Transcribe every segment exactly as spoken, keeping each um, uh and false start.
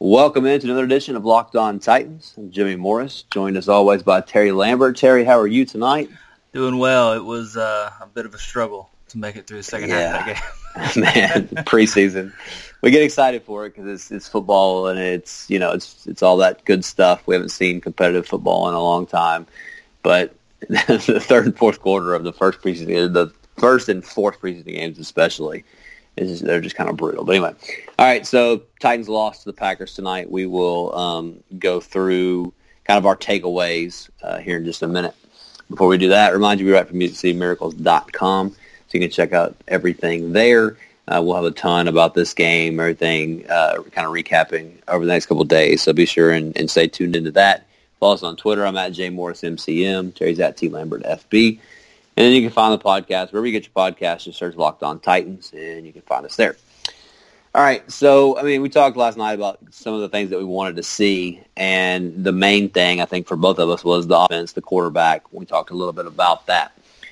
Welcome into another edition of Locked On Titans. I'm Jimmy Morris, joined as always by Terry Lambert. Terry, how are you tonight? Doing well. It was uh, a bit of a struggle to make it through the second yeah. half of that game. Man, preseason. We get excited for it because it's, it's football and it's, you know, it's it's all that good stuff. We haven't seen competitive football in a long time. But the third and fourth quarter of the first preseason, the first and fourth preseason games especially, is just, they're just kind of brutal. But anyway, all right, so Titans lost to the Packers tonight. We will um, go through kind of our takeaways uh, here in just a minute. Before we do that, remind you we write for music city miracles dot com, so you can check out everything there. Uh, we'll have a ton about this game, everything uh, kind of recapping over the next couple of days, so be sure and, and stay tuned into that. Follow us on Twitter. I'm at J Morris M C M. Terry's at T Lambert F B. And then you can find the podcast. Wherever you get your podcast, just search Locked On Titans, and you can find us there. All right, so, I mean, we talked last night about some of the things that we wanted to see, and the main thing, I think, for both of us was the offense, the quarterback. We talked a little bit about that.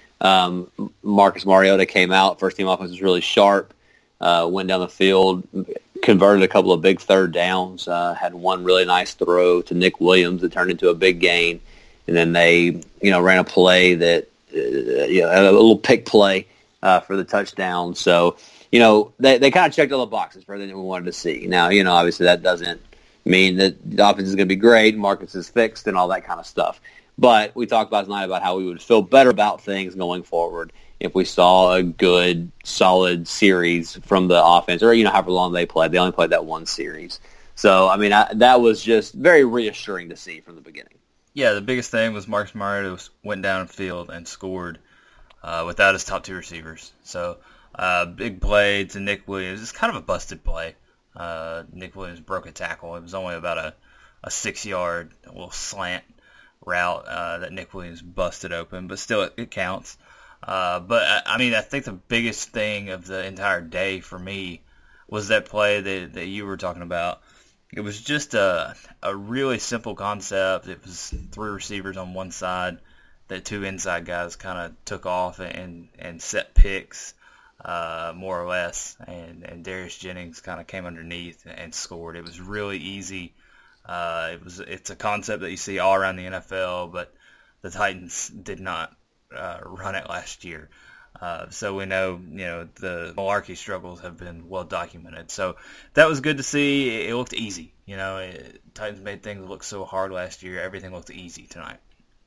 Um, Marcus Mariota came out. First-team offense was really sharp, uh, went down the field, converted a couple of big third downs, uh, had one really nice throw to Nick Williams that turned into a big gain, and then they, you know, ran a play that, Uh, you know, a little pick play uh, for the touchdown. So, you know, they, they kind of checked all the boxes for everything we wanted to see. Now, you know, obviously that doesn't mean that the offense is going to be great, Marcus is fixed, and all that kind of stuff. But we talked last night about how we would feel better about things going forward if we saw a good, solid series from the offense, or, you know, however long they played. They only played that one series. So, I mean, I, that was just very reassuring to see from the beginning. Yeah, the biggest thing was Marcus Mariota went downfield and scored uh, without his top two receivers. So, uh, big play to Nick Williams. It's kind of a busted play. Uh, Nick Williams broke a tackle. It was only about a, a six-yard little slant route uh, that Nick Williams busted open, but still it, it counts. Uh, but, I mean, I think the biggest thing of the entire day for me was that play that, that you were talking about. It was just a a really simple concept. It was three receivers on one side that two inside guys kind of took off and, and set picks, uh, more or less. And, and Darius Jennings kind of came underneath and scored. It was really easy. Uh, it was it's a concept that you see all around the N F L, but the Titans did not uh, run it last year. Uh, so we know, you know, the malarkey struggles have been well documented. So that was good to see. It, it looked easy. You know, it, Titans made things look so hard last year. Everything looked easy tonight.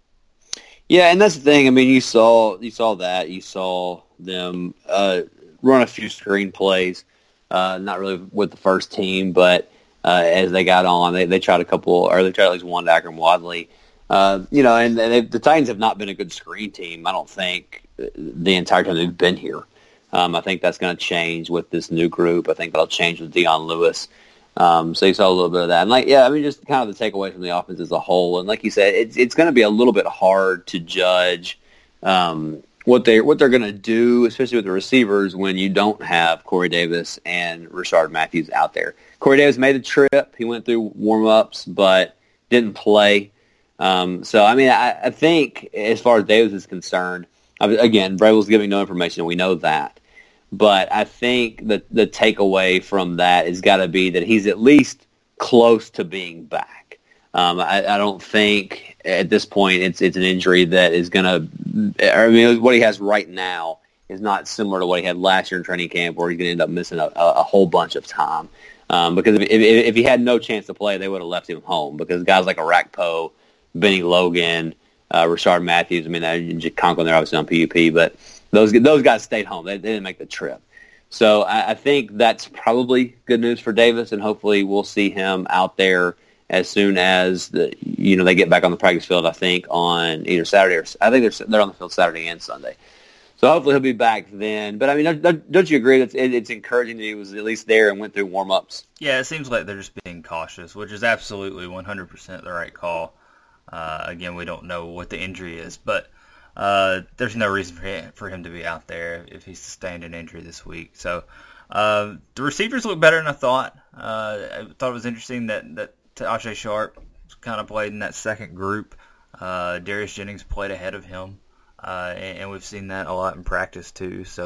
Yeah, and that's the thing. I mean, you saw you saw that. You saw them uh, run a few screen plays, uh, not really with the first team, but uh, as they got on, they, they tried a couple, or they tried at least one to Akram Wadley. Uh, you know, and, and they, the Titans have not been a good screen team, I don't think, the entire time they've been here. Um, I think that's going to change with this new group. I think that'll change with Dion Lewis. Um, so you saw a little bit of that. And, like, yeah, I mean, just kind of the takeaway from the offense as a whole. And like you said, it's it's going to be a little bit hard to judge um, what, they, what they're going to do, especially with the receivers, when you don't have Corey Davis and Rashard Matthews out there. Corey Davis made the trip. He went through warm-ups, but didn't play. Um, so, I mean, I, I think as far as Davis is concerned, I mean, again, Vrabel's giving no information, and we know that. But I think that the takeaway from that has got to be that he's at least close to being back. Um, I, I don't think at this point it's it's an injury that is going to – I mean, what he has right now is not similar to what he had last year in training camp, where he's going to end up missing a, a whole bunch of time. Um, because if, if, if he had no chance to play, they would have left him home, because guys like Arakpo, Benny Logan, uh, Rashard Matthews, I mean, uh, Conklin, they're obviously on P U P, but those those guys stayed home. They, they didn't make the trip. So I, I think that's probably good news for Davis, and hopefully we'll see him out there as soon as the you know they get back on the practice field, I think, on either Saturday or I think they're, they're on the field Saturday and Sunday. So hopefully he'll be back then. But, I mean, don't, don't you agree that it, it's encouraging that he was at least there and went through warm-ups? Yeah, it seems like they're just being cautious, which is absolutely one hundred percent the right call. Uh, again, we don't know what the injury is, but uh, there's no reason for him, for him to be out there if he sustained an injury this week. So uh, the receivers look better than I thought. Uh, I thought it was interesting that, that Tajaé Sharpe kind of played in that second group. Uh, Darius Jennings played ahead of him, uh, and, and we've seen that a lot in practice too. So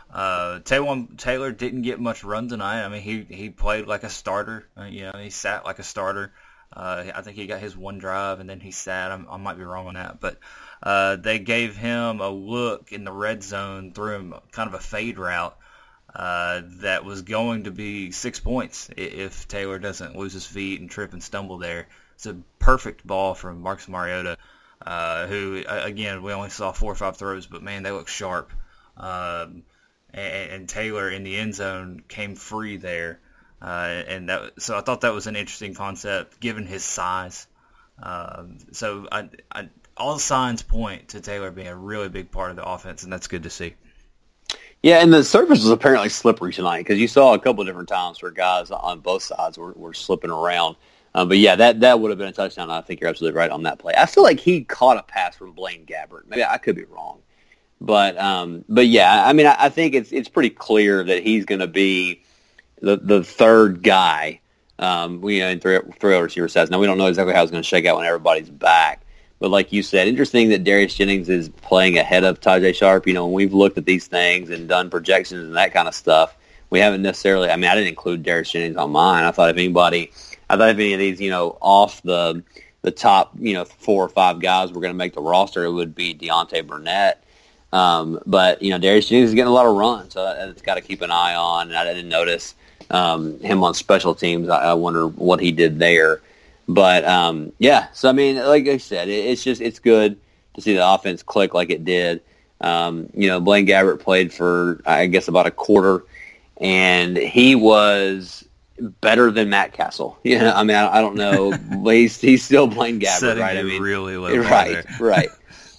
Uh, Taywan Taylor didn't get much run tonight. I mean, he, he played like a starter. Uh, you know, he sat like a starter. Uh, I think he got his one drive, and then he sat. I'm, I might be wrong on that. But uh, they gave him a look in the red zone, threw him kind of a fade route uh, that was going to be six points if Taylor doesn't lose his feet and trip and stumble there. It's a perfect ball from Marcus Mariota, uh, who, again, we only saw four or five throws, but, man, they look sharp. Um, and, and Taylor in the end zone came free there. Uh, and that, so I thought that was an interesting concept, given his size. Um, so I, I, all signs point to Taylor being a really big part of the offense, and that's good to see. Yeah, and the surface was apparently slippery tonight because you saw a couple of different times where guys on both sides were, were slipping around. Um, but, yeah, that, that would have been a touchdown. I think you're absolutely right on that play. I feel like he caught a pass from Blaine Gabbert. Maybe I could be wrong. But, um, but yeah, I mean, I, I think it's it's pretty clear that he's going to be the the third guy, um, you know, in three, three other receiver sets. Now, we don't know exactly how it's going to shake out when everybody's back. But like you said, interesting that Darius Jennings is playing ahead of Tajay Sharp. You know, when we've looked at these things and done projections and that kind of stuff, we haven't necessarily, I mean, I didn't include Darius Jennings on mine. I thought if anybody, I thought if any of these, you know, off the the top, you know, four or five guys were going to make the roster, it would be Deontay Burnett. Um, but, you know, Darius Jennings is getting a lot of runs, so that's got to keep an eye on. And I didn't notice um, him on special teams. I, I wonder what he did there. But, um, yeah, so, I mean, like I said, it, it's just it's good to see the offense click like it did. Um, you know, Blaine Gabbert played for, I guess, about a quarter, and he was better than Matt Castle. Yeah, you know, I mean, I, I don't know. But he's, he's still Blaine Gabbert, Setting right? I mean, really low right, right.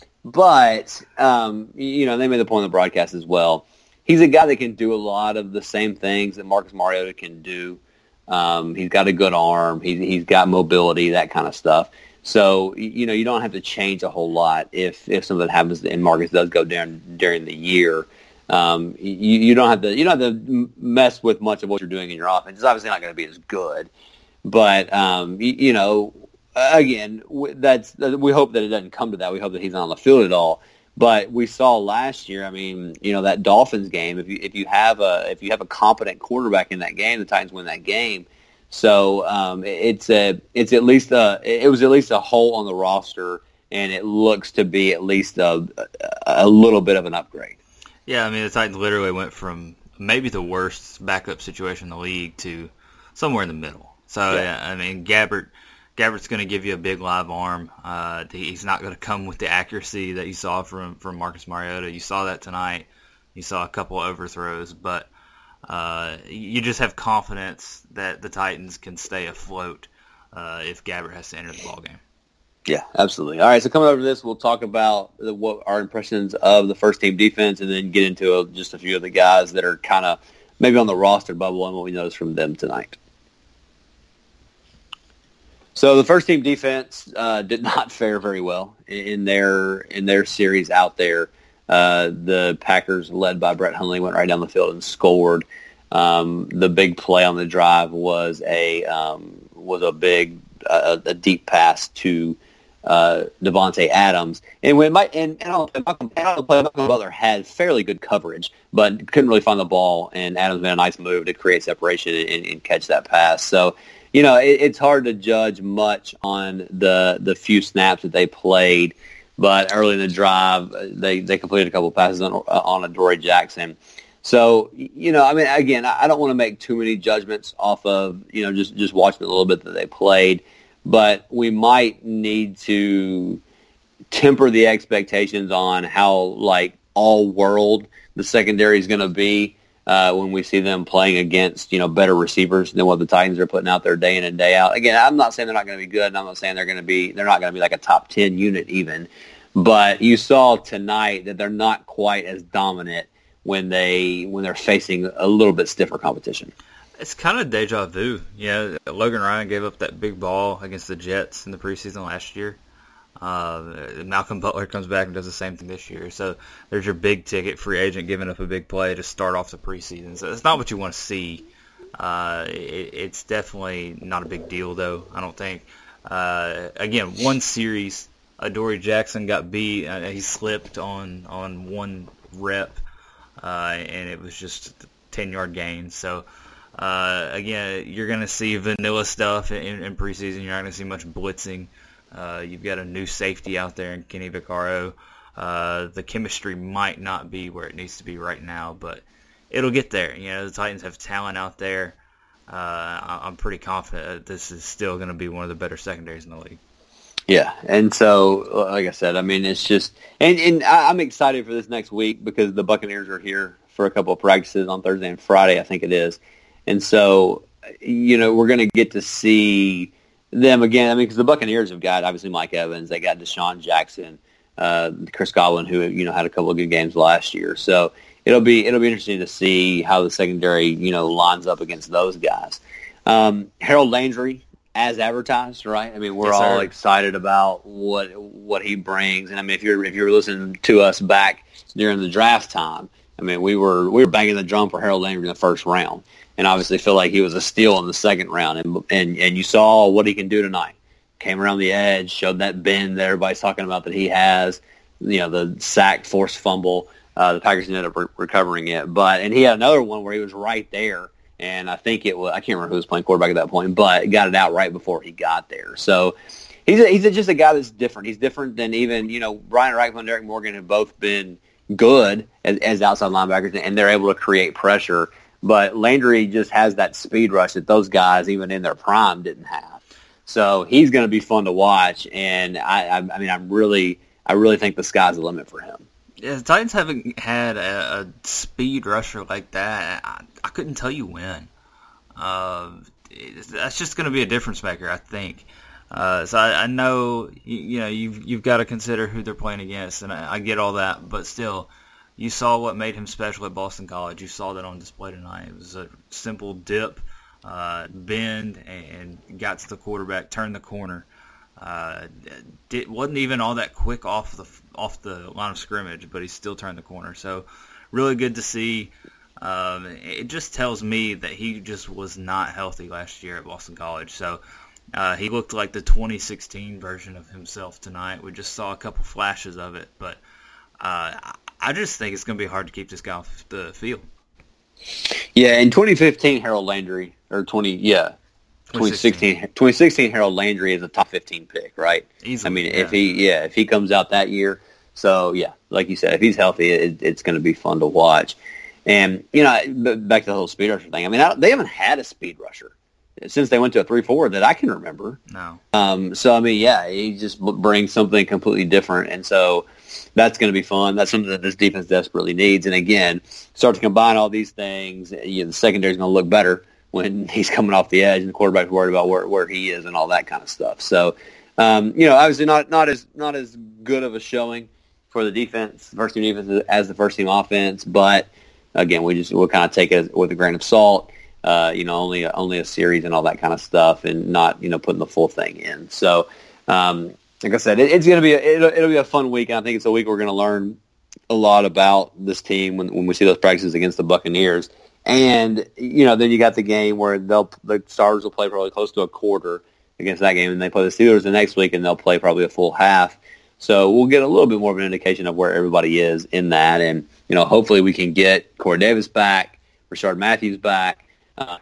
But, um, you know, they made the point on the broadcast as well. He's a guy that can do a lot of the same things that Marcus Mariota can do. Um, he's got a good arm. He's, he's got mobility, that kind of stuff. So, you know, you don't have to change a whole lot if, if something happens and Marcus does go down during the year. Um, you, you don't have to you don't have to mess with much of what you're doing in your offense. It's obviously not going to be as good. But, um, you, you know, again, that's we hope that it doesn't come to that. We hope that he's not on the field at all. But we saw last year. I mean, you know, that Dolphins game. If you if you have a if you have a competent quarterback in that game, the Titans win that game. So um, it's a it's at least a it was at least a hole on the roster, and it looks to be at least a a little bit of an upgrade. Yeah, I mean, the Titans literally went from maybe the worst backup situation in the league to somewhere in the middle. So yeah, yeah I mean, Gabbert. Gabbert's going to give you a big live arm. Uh, he's not going to come with the accuracy that you saw from, from Marcus Mariota. You saw that tonight. You saw a couple overthrows, but uh, you just have confidence that the Titans can stay afloat uh, if Gabbert has to enter the ballgame. Yeah, absolutely. All right, so coming over to this, we'll talk about the, what our impressions of the first-team defense and then get into a, just a few of the guys that are kind of maybe on the roster bubble and what we noticed from them tonight. So the first team defense uh, did not fare very well in their in their series out there. Uh, the Packers, led by Brett Hundley, went right down the field and scored. Um, the big play on the drive was a um, was a big uh, a deep pass to uh, Devontae Adams, and when my and, and on the play, Malcolm Butler had fairly good coverage, but couldn't really find the ball. And Adams made a nice move to create separation and, and catch that pass. So. You know, it, it's hard to judge much on the the few snaps that they played, but early in the drive, they, they completed a couple of passes on, on Adoree Jackson. So, you know, I mean, again, I don't want to make too many judgments off of, you know, just, just watching a little bit that they played, but we might need to temper the expectations on how, like, all-world the secondary is going to be. Uh, when we see them playing against, you know, better receivers than what the Titans are putting out there day in and day out. Again, I'm not saying they're not going to be good, and I'm not saying they're going to be, they're not going to be like a top ten unit even. But you saw tonight that they're not quite as dominant when they when they're facing a little bit stiffer competition. It's kind of deja vu. Yeah, Logan Ryan gave up that big ball against the Jets in the preseason last year. Uh, Malcolm Butler comes back and does the same thing this year. So there's your big ticket free agent giving up a big play to start off the preseason. So it's not what you want to see. Uh, it, it's definitely not a big deal, though, I don't think. Uh, again, one series, Adoree Jackson got beat. Uh, he slipped on, on one rep. uh, and it was just ten-yard gains. So, uh, again, you're going to see vanilla stuff in, in preseason. You're not going to see much blitzing. Uh, you've got a new safety out there in Kenny Vaccaro. Uh, the chemistry might not be where it needs to be right now, but it'll get there. You know, the Titans have talent out there. Uh, I'm pretty confident that this is still going to be one of the better secondaries in the league. Yeah, and so, like I said, I mean, it's just, and, and I'm excited for this next week because the Buccaneers are here for a couple of practices on Thursday and Friday, I think it is. And so, you know, we're going to get to see them again. I mean, because the Buccaneers have got, obviously, Mike Evans. They got Deshaun Jackson, uh, Chris Godwin, who, you know, had a couple of good games last year. So it'll be it'll be interesting to see how the secondary, you know, lines up against those guys. Um, Harold Landry, as advertised, right? I mean, we're yes, all sir. excited about what what he brings. And I mean, if you're if you're listening to us back during the draft time, I mean, we were we were banging the drum for Harold Landry in the first round, and obviously feel like he was a steal in the second round. And and and you saw what he can do tonight. Came around the edge, showed that bend that everybody's talking about that he has. You know, the sack, forced fumble. Uh, the Packers ended up re- recovering it, but and he had another one where he was right there. And I think it was, I can't remember who was playing quarterback at that point, but got it out right before he got there. So he's a, he's a, just a guy that's different. He's different than even, you know, Brian Reichman and Derek Morgan have both been good as, as outside linebackers, and they're able to create pressure. But Landry just has that speed rush that those guys, even in their prime, didn't have. So he's going to be fun to watch, and I, I, I mean, I'm really, I really think the sky's the limit for him. Yeah, the Titans haven't had a, a speed rusher like that. I, I couldn't tell you when. Uh, that's just going to be a difference maker, I think. Uh, so I, I know you, you know you've you've got to consider who they're playing against, and I, I get all that. But still, you saw what made him special at Boston College. You saw that on display tonight. It was a simple dip, uh, bend, and got to the quarterback, turned the corner. Uh, it wasn't even all that quick off the off the line of scrimmage, but he still turned the corner. So really good to see. Um, it just tells me that he just was not healthy last year at Boston College. So uh, he looked like the twenty sixteen version of himself tonight. We just saw a couple flashes of it, but uh, I just think it's going to be hard to keep this guy off the field. Yeah, in twenty fifteen, Harold Landry, or twenty, yeah. twenty sixteen, twenty sixteen Harold Landry is a top fifteen pick, right? Easily, I mean, yeah. if he, yeah, if he comes out that year, so yeah, like you said, if he's healthy, it, it's going to be fun to watch. And you know, back to the whole speed rusher thing. I mean, I, they haven't had a speed rusher since they went to a three four that I can remember. No. Um. So I mean, yeah, he just brings something completely different, and so that's going to be fun. That's something that this defense desperately needs. And again, start to combine all these things. You know, the secondary is going to look better when he's coming off the edge and the quarterback's worried about where, where he is and all that kind of stuff. So, um, you know, obviously not, not as not as good of a showing for the defense, first team defense as the first team offense, but again, we just we'll kind of take it with a grain of salt. Uh, you know, only a, only a series and all that kind of stuff, and not you know putting the full thing in. So, um, like I said, it, it's going to be a, it'll, it'll be a fun week. And I think it's a week we're going to learn a lot about this team when when we see those practices against the Buccaneers. And, you know, then you got the game where they'll the Stars will play probably close to a quarter against that game, and they play the Steelers the next week, and they'll play probably a full half. So we'll get a little bit more of an indication of where everybody is in that. And, you know, hopefully we can get Corey Davis back, Rashard Matthews back, uh,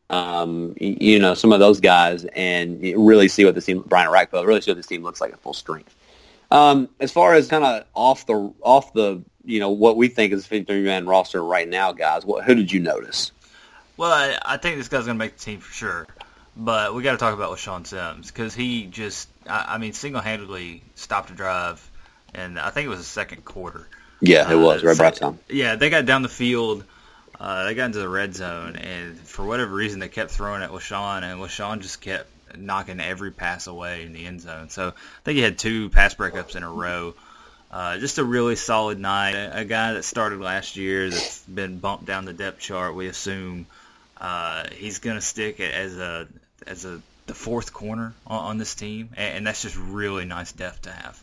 um, you know, some of those guys, and really see what this team, Brian Rackfeld, really see what this team looks like at full strength. Um, as far as kind of off the off the you know what we think is a fifty-three man roster right now, guys, what who did you notice? Well, I, I think this guy's going to make the team for sure, but we got to talk about LaShawn Sims because he just, I, I mean, single-handedly stopped a drive, and I think it was the second quarter. Yeah, it was uh, right so, by time. Yeah, they got down the field. Uh, they got into the red zone, and for whatever reason, they kept throwing at LaShawn, and LaShawn just kept knocking every pass away in the end zone. So I think he had two pass breakups in a row. Uh, just a really solid night. A, a guy that started last year that's been bumped down the depth chart, we assume. Uh, he's going to stick as a as a the fourth corner on, on this team, and, and that's just really nice depth to have.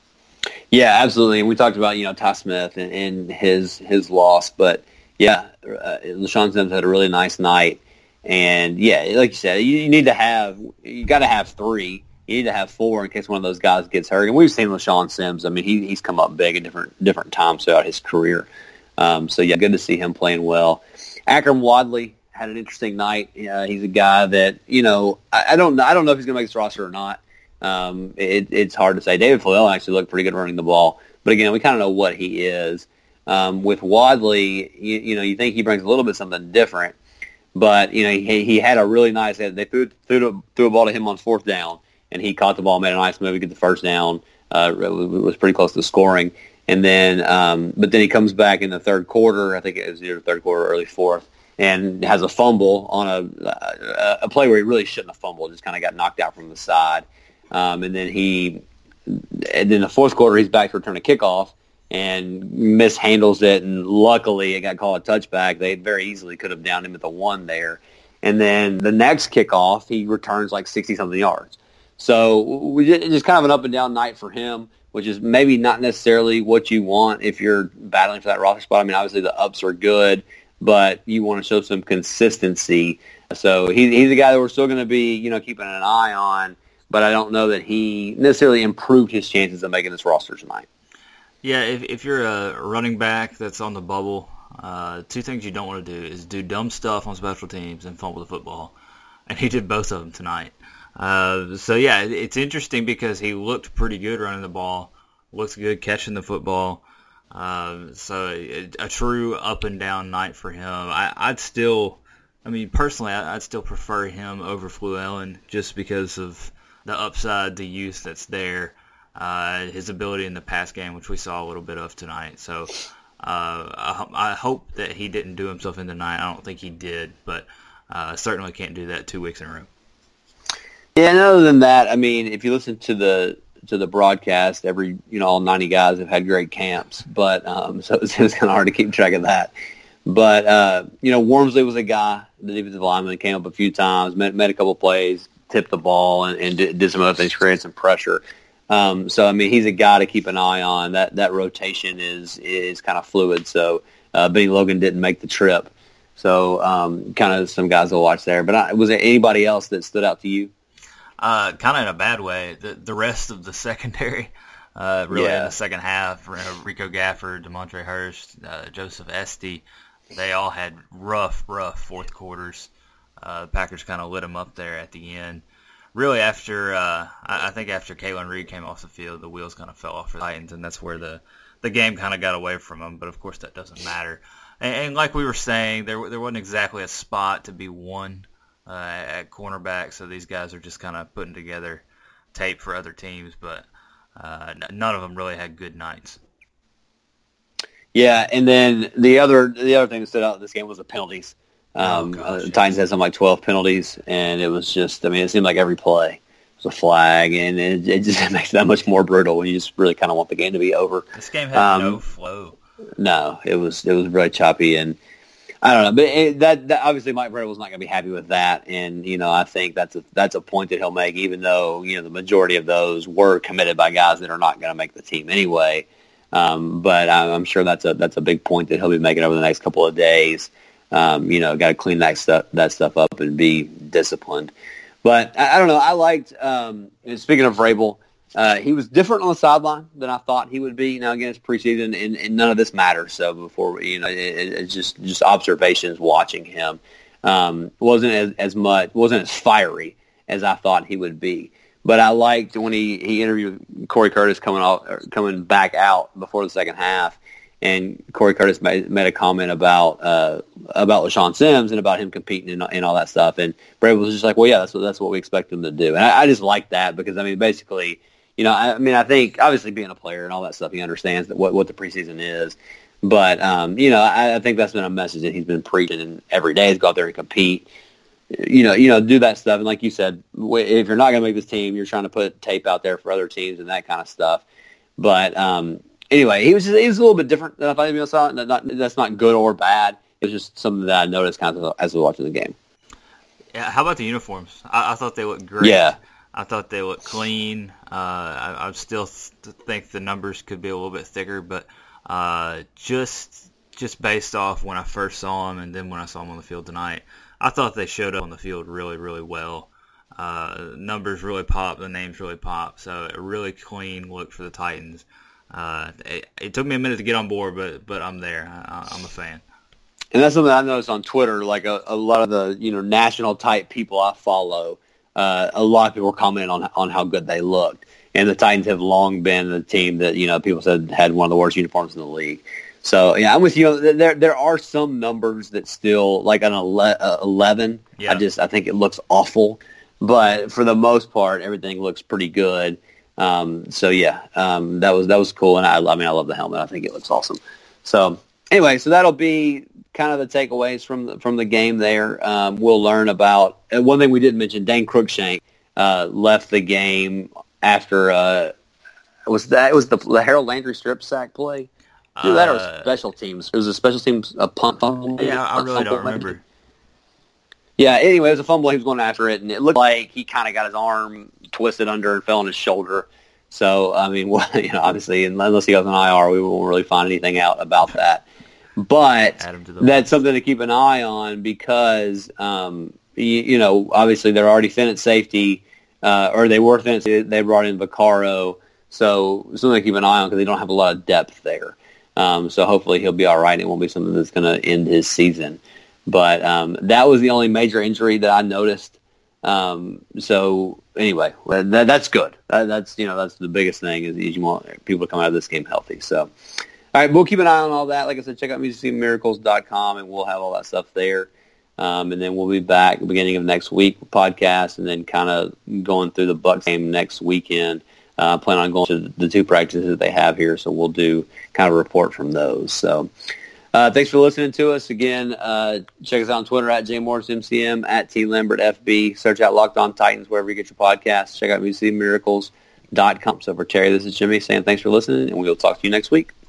Yeah, absolutely. And we talked about, you know, Ty Smith and, and his his loss, but yeah, uh, LaShawn Sims had a really nice night. And yeah, like you said, you, you need to have, you got to have three. You need to have four in case one of those guys gets hurt. And we've seen LaShawn Sims. I mean, he, he's come up big at different different times throughout his career. Um, so, yeah, good to see him playing well. Akram Wadley had an interesting night. Uh, he's a guy that, you know, I, I don't I don't know if he's going to make this roster or not. Um, it, it's hard to say. David Flannel actually looked pretty good running the ball. But, again, we kind of know what he is. Um, with Wadley, you, you know, you think he brings a little bit something different. But, you know, he, he had a really nice – they threw, threw, threw a ball to him on fourth down, and he caught the ball, made a nice move to get the first down. Uh, it was pretty close to scoring. And then um, – but then he comes back in the third quarter. I think it was either third quarter or early fourth, and has a fumble on a, a, a play where he really shouldn't have fumbled. Just kind of got knocked out from the side. Um, and then he – and then the fourth quarter, he's back to return a kickoff and mishandles it, and luckily it got called a touchback. They very easily could have downed him at the one there. And then the next kickoff, he returns like sixty-something yards. So we just, just kind of an up-and-down night for him, which is maybe not necessarily what you want if you're battling for that roster spot. I mean, obviously the ups are good, but you want to show some consistency. So he, he's a guy that we're still going to be, you know, keeping an eye on, but I don't know that he necessarily improved his chances of making this roster tonight. Yeah, if if you're a running back that's on the bubble, uh, two things you don't want to do is do dumb stuff on special teams and fumble the football. And he did both of them tonight. Uh, so, yeah, it's interesting because he looked pretty good running the ball, looks good catching the football. Uh, so a, a true up-and-down night for him. I, I'd still, I mean, personally, I, I'd still prefer him over Flannel just because of the upside, the youth that's there. Uh, his ability in the pass game, which we saw a little bit of tonight. So uh, I, I hope that he didn't do himself in tonight. I don't think he did, but uh, certainly can't do that two weeks in a row. Yeah, and other than that, I mean, if you listen to the to the broadcast, every you know all ninety guys have had great camps, but um, so it's, it's kind of hard to keep track of that. But uh, you know, Wormsley was a guy, the defensive lineman, that came up a few times, made, made a couple plays, tipped the ball, and, and did, did some other things, created some pressure. Um, so I mean, he's a guy to keep an eye on. That that rotation is is kind of fluid. So uh, Benny Logan didn't make the trip. So um, kind of some guys to watch there. But I, was there anybody else that stood out to you? Uh, kind of in a bad way. The the rest of the secondary, uh, really yeah. in the second half, Rico Gafford, Demontre Hurst, uh, Joseph Esty, they all had rough, rough fourth quarters. Uh, the Packers kind of lit them up there at the end. Really, after uh, I, I think after Kalen Reed came off the field, the wheels kind of fell off for the Titans, and that's where the, the game kind of got away from them. But of course, that doesn't matter. And, and like we were saying, there there wasn't exactly a spot to be won uh, at cornerback, so these guys are just kind of putting together tape for other teams. But uh, none of them really had good nights. Yeah, and then the other the other thing that stood out in this game was the penalties. Um, oh, uh, gosh, the Titans had something like twelve penalties, and it was just, I mean, it seemed like every play was a flag, and it, it just makes it that much more brutal when you just really kind of want the game to be over. This game had um, no flow. No, it was it was really choppy, and I don't know, but it, that, that obviously Mike Vrabel's not going to be happy with that, and you know I think that's a that's a point that he'll make, even though you know the majority of those were committed by guys that are not going to make the team anyway. Um, but I'm sure that's a that's a big point that he'll be making over the next couple of days. Um, you know, got to clean that stuff that stuff up and be disciplined. But I, I don't know. I liked. Um, speaking of Vrabel, uh, he was different on the sideline than I thought he would be. Now again, it's preseason, and, and none of this matters. So before you know, it, it's just just observations watching him. Um, wasn't as, as much wasn't as fiery as I thought he would be. But I liked when he, he interviewed Corey Curtis coming off coming back out before the second half. And Corey Curtis made, made a comment about uh, about LaShawn Sims and about him competing and, and all that stuff. And Vrabel was just like, well, yeah, that's what that's what we expect him to do. And I, I just like that because I mean, basically, you know, I, I mean, I think obviously being a player and all that stuff, he understands that what, what the preseason is. But um, you know, I, I think that's been a message that he's been preaching and every day. Is go out there and compete. You know, you know, do that stuff. And like you said, if you're not going to make this team, you're trying to put tape out there for other teams and that kind of stuff. But um, Anyway, he was just, he was a little bit different than I thought he was. Not, not, that's not good or bad. It was just something that I noticed kind of as I was watching the game. Yeah, how about the uniforms? I, I thought they looked great. Yeah. I thought they looked clean. Uh, I, I still th- think the numbers could be a little bit thicker, but uh, just just based off when I first saw them and then when I saw them on the field tonight, I thought they showed up on the field really, really well. Uh, numbers really pop, the names really pop, so a really clean look for the Titans. Uh, it, it took me a minute to get on board, but but I'm there. I, I'm a fan. And that's something I noticed on Twitter. Like a, a lot of the you know national type people I follow, uh, a lot of people were commenting on on how good they looked. And the Titans have long been the team that you know people said had one of the worst uniforms in the league. So yeah, I'm with you. There there are some numbers that still like an eleven. Yeah. I just I think it looks awful, but for the most part, everything looks pretty good. Um, so yeah, um, that was that was cool, and I, I mean I love the helmet. I think it looks awesome. So anyway, so that'll be kind of the takeaways from the, from the game there. Um, we'll learn about uh, one thing we didn't mention. Dane Cruikshank uh, left the game after uh, was that it was the, the Harold Landry strip sack play. Either that or special teams. It was a special teams a punt fumble. Yeah, I really don't remember. Maybe. Yeah, anyway, it was a fumble. He was going after it, and it looked like he kind of got his arm twisted under and fell on his shoulder. So, I mean, well, you know, obviously, unless he goes on I R, we won't really find anything out about that. But that's something to keep an eye on because, um, you, you know, obviously they're already thin at safety, uh, or they were thin at safety. They brought in Vaccaro. So, something to keep an eye on because they don't have a lot of depth there. Um, so hopefully he'll be all right. It won't be something that's going to end his season. But um, that was the only major injury that I noticed. Um, so anyway, that, that's good. That, that's you know that's the biggest thing is you want people to come out of this game healthy. So all right, we'll keep an eye on all that. Like I said, check out music city miracles dot com and we'll have all that stuff there. Um, and then we'll be back at the beginning of next week with podcast, and then kind of going through the Bucs game next weekend. Uh, plan on going to the two practices that they have here, so we'll do kind of a report from those. So uh, thanks for listening to us. Again, uh, check us out on Twitter at J Morris M C M, at T Lambert F B. Search out Locked On Titans wherever you get your podcasts. Check out music city miracles dot com. So for Terry, this is Jimmy saying thanks for listening, and we'll talk to you next week.